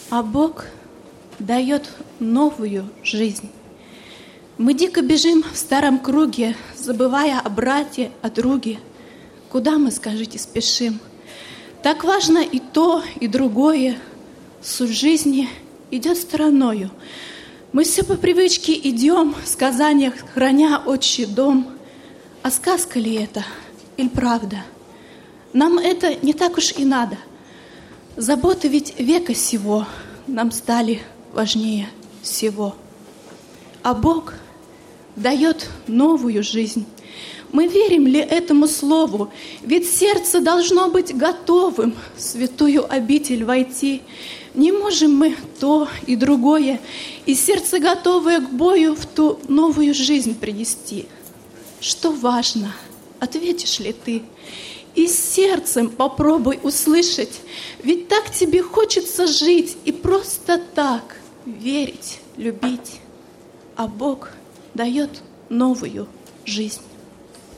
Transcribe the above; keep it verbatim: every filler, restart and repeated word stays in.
А Бог дает новую жизнь. Мы дико бежим в старом круге, забывая о брате, о друге. Куда мы, скажите, спешим? Так важно и то, и другое. Суть жизни идет стороною. Мы все по привычке идем, в сказаниях храня отчий дом. А сказка ли это, или правда? Нам это не так уж и надо. Заботы ведь века сего нам стали важнее всего. А Бог дает новую жизнь. Мы верим ли этому слову? Ведь сердце должно быть готовым в святую обитель войти. Не можем мы то и другое, и сердце, готовое к бою, в ту новую жизнь принести. Что важно, ответишь ли ты? И сердцем попробуй услышать, ведь так тебе хочется жить и просто так верить, любить. А Бог дает новую жизнь.